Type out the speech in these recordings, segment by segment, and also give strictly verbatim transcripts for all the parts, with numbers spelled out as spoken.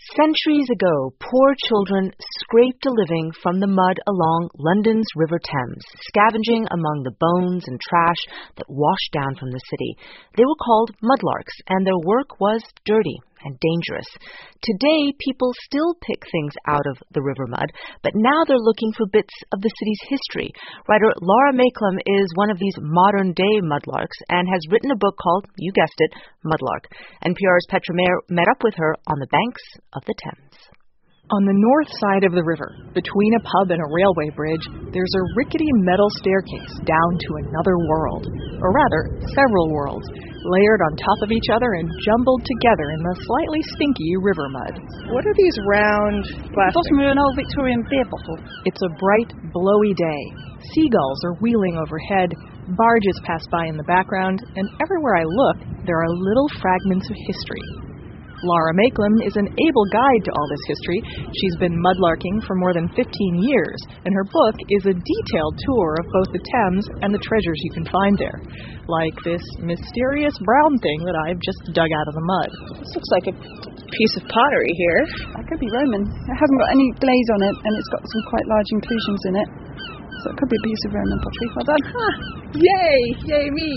Centuries ago, poor children scraped a living from the mud along London's River Thames, scavenging among the bones and trash that washed down from the city. They were called mudlarks, and their work was dirty and dangerous. Today, people still pick things out of the river mud, but now they're looking for bits of the city's history. Writer Laura Maiklem is one of these modern-day mudlarks and has written a book called, you guessed it, Mudlark. N P R's Petra Mayer met up with her on the banks of the Thames. On the north side of the river, between a pub and a railway bridge, there's a rickety metal staircase down to another world, or rather, several worlds, layered on top of each other and jumbled together in the slightly stinky river mud. What are these round plastic? Bottom of an old Victorian beer bottle. It's a bright, blowy day. Seagulls are wheeling overhead, barges pass by in the background, and everywhere I look, there are little fragments of history. Laura Maiklem is an able guide to all this history. She's been mudlarking for more than fifteen years, and her book is a detailed tour of both the Thames and the treasures you can find there, like this mysterious brown thing that I've just dug out of the mud. This looks like a piece of pottery here. That could be Roman. It hasn't got any glaze on it, and it's got some quite large inclusions in it. So it could be a piece of Roman pottery. Well done. Huh. Yay! Yay me!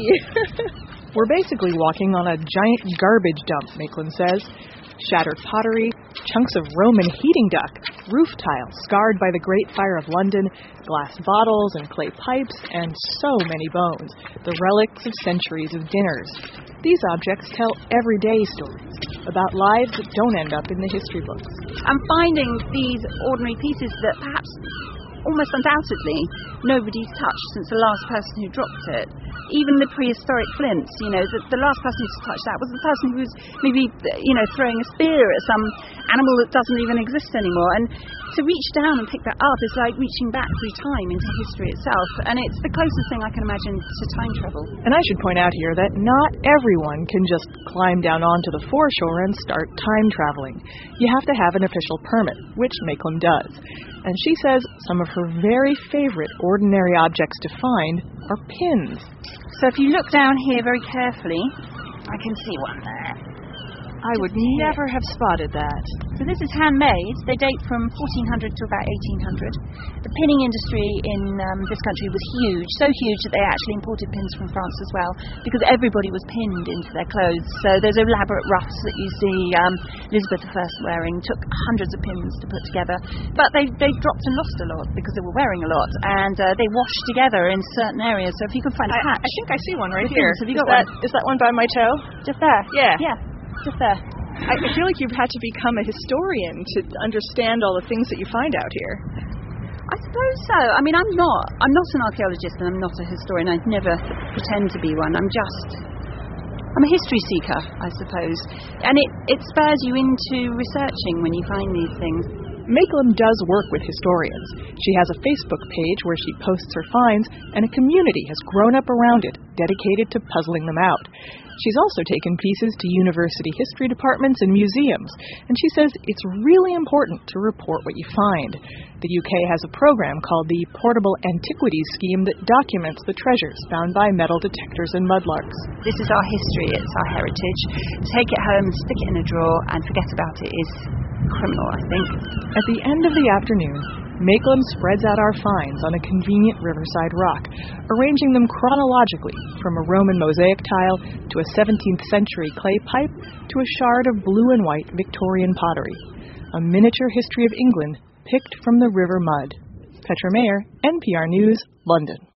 We're basically walking on a giant garbage dump, Maiklem says. Shattered pottery, chunks of Roman heating duct, roof tiles scarred by the Great Fire of London, glass bottles and clay pipes, and so many bones, the relics of centuries of dinners. These objects tell everyday stories about lives that don't end up in the history books. I'm finding these ordinary pieces that perhaps, almost undoubtedly, nobody's touched since the last person who dropped it. Even the prehistoric flints, you know, the, the last person to touch that was the person who was maybe, you know, throwing a spear at some animal that doesn't even exist anymore. And to reach down and pick that up is like reaching back through time into history itself. And it's the closest thing I can imagine to time travel. And I should point out here that not everyone can just climb down onto the foreshore and start time traveling. You have to have an official permit, which Maiklem does. And she says some of her very favorite ordinary objects to find are pins. So if you look down here very carefully, I can see one there. I would never have spotted that. So this is handmade. They date from fourteen hundred to about eighteen hundred. The pinning industry in um, this country was huge, so huge that they actually imported pins from France as well, because everybody was pinned into their clothes. So those elaborate ruffs that you see um, Elizabeth the First wearing took hundreds of pins to put together. But they, they dropped and lost a lot because they were wearing a lot, and uh, they washed together in certain areas. So if you can find a I, patch. I think I see one right here. Have you is got that, one? Is that one by my toe? Just there. Yeah. Yeah. Just there. I feel like you've had to become a historian to understand all the things that you find out here. I suppose so. I mean, I'm not. I'm not an archaeologist and I'm not a historian. I'd never pretend to be one. I'm just. I'm a history seeker, I suppose. And it, it spurs you into researching when you find these things. Maiklem does work with historians. She has a Facebook page where she posts her finds, and a community has grown up around it, dedicated to puzzling them out. She's also taken pieces to university history departments and museums, and she says it's really important to report what you find. The U K has a program called the Portable Antiquities Scheme that documents the treasures found by metal detectors and mudlarks. This is our history, it's our heritage. Take it home, stick it in a drawer, and forget about it is criminal, I think. At the end of the afternoon, Maiklem spreads out our finds on a convenient riverside rock, arranging them chronologically from a Roman mosaic tile to a seventeenth century clay pipe to a shard of blue and white Victorian pottery. A miniature history of England picked from the river mud. Petra Mayer, N P R News, London.